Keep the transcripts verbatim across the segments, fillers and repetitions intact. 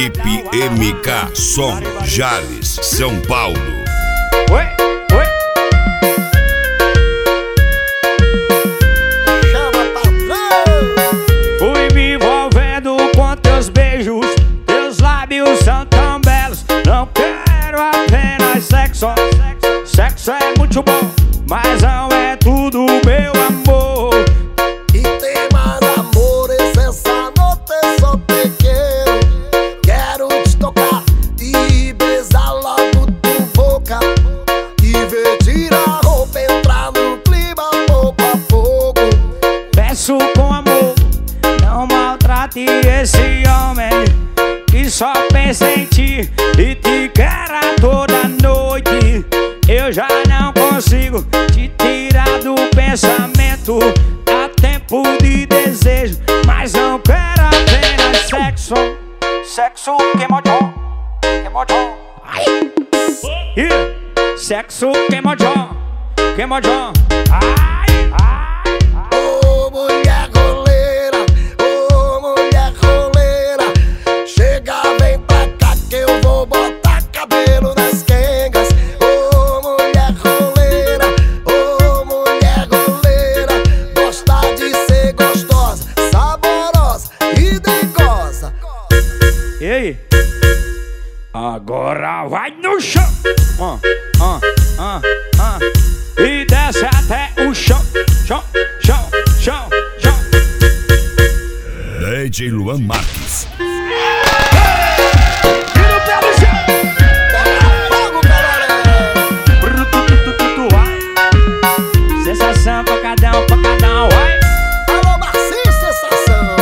Equipe M K Som Jales, São Paulo. Oi, oi. Chama patrão. Fui me envolvendo com teus beijos, teus lábios são tão belos. Não quero apenas sexo, sexo é muito bom, mas não é tudo, meu amor. E tem mais amores essa noite, só te quero. Quero te tocar e besar logo tua boca e ver tirar a roupa, entrar no clima pouco a pouco. Peço com amor, não maltrate esse homem que só pensa em ti e te quer a toda noite. Eu já não consigo te tirar do pensamento. Há tempo de desejo, mas não quero apenas sexo. Sexo queimodão, queimodão. E sexo queimodão, queimodão. Ai, ai, ai. Ô mulher roleira, ô mulher roleira, chega, vem pra cá que eu vou botar cabelo nas quengas. Ô mulher roleira, ô mulher roleira, gosta de ser gostosa, saborosa e dengosa. E aí? Agora vai no chão, ah, ah, ah, ah. E desce até o chão, chão, chão, chão, chão. D J Luan Marques. E no pé do chão. Pega fogo, galera. Brututututu, vai. Sensação, pancadão, pancadão, vai. Alô, Marcinho, sensação.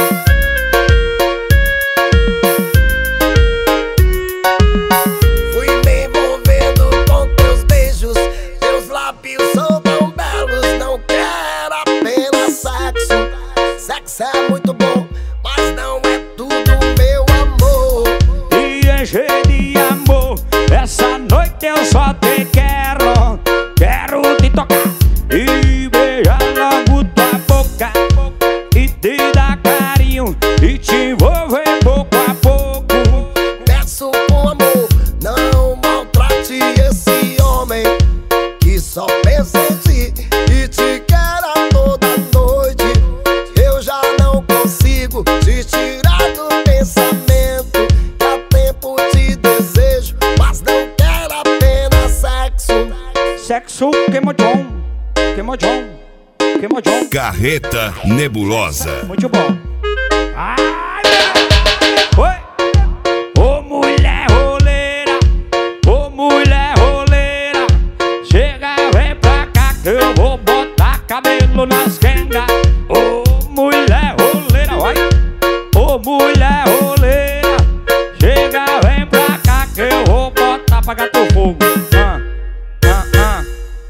Fui me envolvendo com teus beijos, teus lábios são tão belos. Não quero apenas sexo, sexo é muito bom, mas não é tudo, meu amor. E encher de amor, essa noite eu só te quero. Quero te tocar e beijar logo tua boca e te dar carinho e te envolver pouco a pouco. Peço com amor, não maltrate esse homem que só pensa em ti e te quer a toda noite. Eu já não consigo te tirar do pensamento. Há tempo de desejo, mas não quero apenas sexo. Sexo queimodão, queimodão, queimodão. Carreta Nebulosa. Muito bom. Ai, meu. Oi. Ô mulher roleira, ô mulher roleira, chega, vem pra cá que eu vou botar cabelo nas quengas. Ô mulher roleira, vai. Ô mulher roleira, chega, vem pra cá que eu vou botar apagar teu fogo. Ah, ah, ah.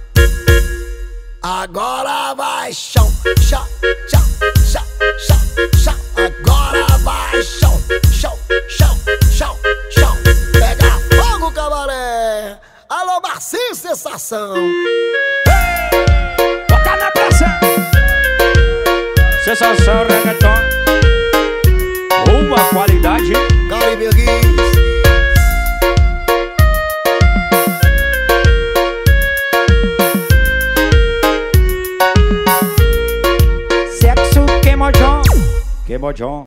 Agora vai chão, chão, chão, chão, chão, chão. Agora vai chão, chão, chão, chão, chão. Pega fogo, cabaré. Alô, Marcinho, sensação. Bota na pressão. Sensação reggaeton, uma qualidade. Caribe Guiz. Sexo queimodão, queimodão.